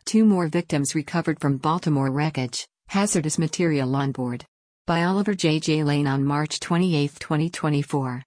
Two more victims recovered from Baltimore wreckage, hazardous material on board. By Oliver J. Lane on March 28, 2024.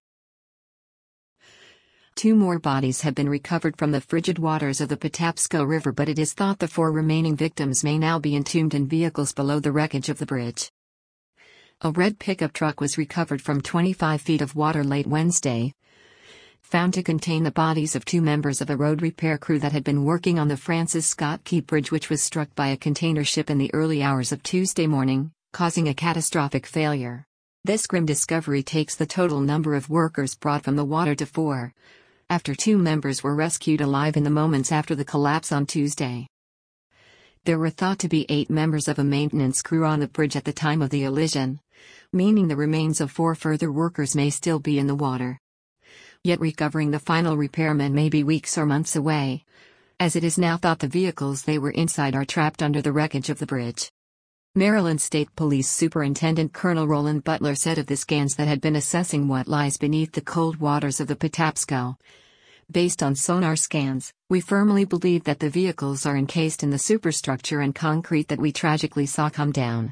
Two more bodies have been recovered from the frigid waters of the Patapsco River, but it is thought the four remaining victims may now be entombed in vehicles below the wreckage of the bridge. A red pickup truck was recovered from 25 feet of water late Wednesday, found to contain the bodies of two members of a road repair crew that had been working on the Francis Scott Key Bridge, which was struck by a container ship in the early hours of Tuesday morning, causing a catastrophic failure. This grim discovery takes the total number of workers brought from the water to 4, after two members were rescued alive in the moments after the collapse on Tuesday. There were thought to be 8 members of a maintenance crew on the bridge at the time of the collision, meaning the remains of 4 further workers may still be in the water. Yet recovering the final repairmen may be weeks or months away, as it is now thought the vehicles they were inside are trapped under the wreckage of the bridge. Maryland State Police Superintendent Colonel Roland Butler said of the scans that had been assessing what lies beneath the cold waters of the Patapsco. Based on sonar scans, we firmly believe that the vehicles are encased in the superstructure and concrete that we tragically saw come down.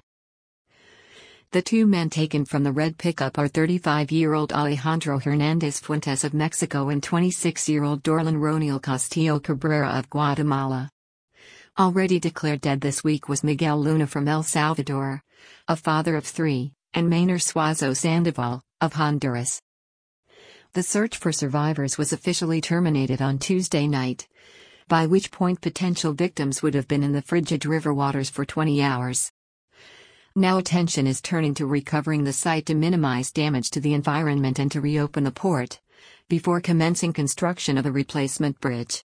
The 2 men taken from the red pickup are 35-year-old Alejandro Hernandez Fuentes of Mexico and 26-year-old Dorlan Roniel Castillo Cabrera of Guatemala. Already declared dead this week was Miguel Luna from El Salvador, a father of 3, and Maynor Suazo Sandoval, of Honduras. The search for survivors was officially terminated on Tuesday night, by which point potential victims would have been in the frigid river waters for 20 hours. Now attention is turning to recovering the site to minimize damage to the environment and to reopen the port, before commencing construction of a replacement bridge.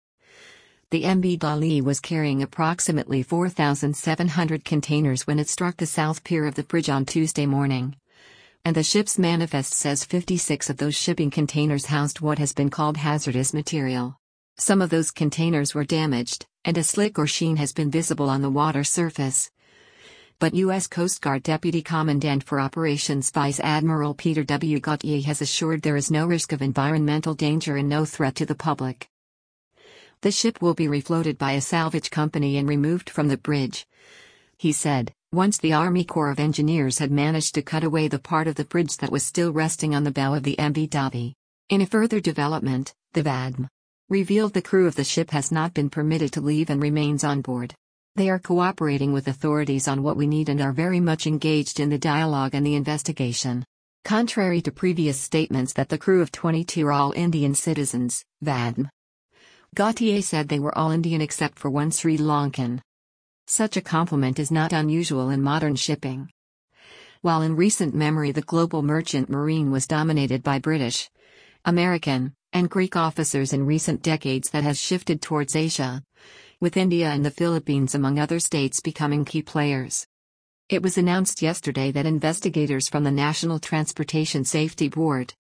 The MV Dali was carrying approximately 4,700 containers when it struck the south pier of the bridge on Tuesday morning. And the ship's manifest says 56 of those shipping containers housed what has been called hazardous material. Some of those containers were damaged, and a slick or sheen has been visible on the water surface. But U.S. Coast Guard Deputy Commandant for Operations Vice Admiral Peter W. Gautier has assured there is no risk of environmental danger and no threat to the public. The ship will be refloated by a salvage company and removed from the bridge, he said, once the Army Corps of Engineers had managed to cut away the part of the bridge that was still resting on the bow of the MV Davi. In a further development, the VADM revealed the crew of the ship has not been permitted to leave and remains on board. They are cooperating with authorities on what we need and are very much engaged in the dialogue and the investigation. Contrary to previous statements that the crew of 22 are all Indian citizens, VADM Gautier said they were all Indian except for one Sri Lankan. Such a compliment is not unusual in modern shipping. While in recent memory the global merchant marine was dominated by British, American, and Greek officers, in recent decades that has shifted towards Asia, with India and the Philippines among other states becoming key players. It was announced yesterday that investigators from the National Transportation Safety Board,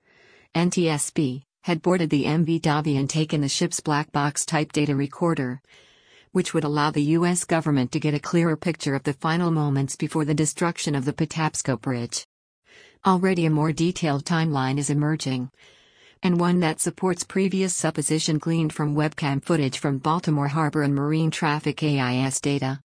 NTSB, had boarded the MV Davi and taken the ship's black box type data recorder, which would allow the U.S. government to get a clearer picture of the final moments before the destruction of the Patapsco Bridge. Already a more detailed timeline is emerging, and one that supports previous supposition gleaned from webcam footage from Baltimore Harbor and marine traffic AIS data.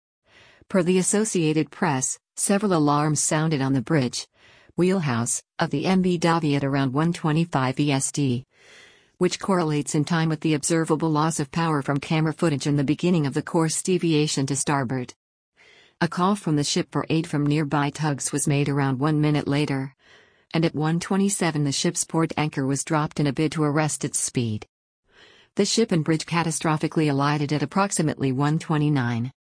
Per the Associated Press, several alarms sounded on the bridge wheelhouse of the MV Davi at around 1:25 EST, which correlates in time with the observable loss of power from camera footage and the beginning of the course deviation to starboard. A call from the ship for aid from nearby tugs was made around 1 minute later, and at 1:27 the ship's port anchor was dropped in a bid to arrest its speed. The ship and bridge catastrophically collided at approximately 1:29.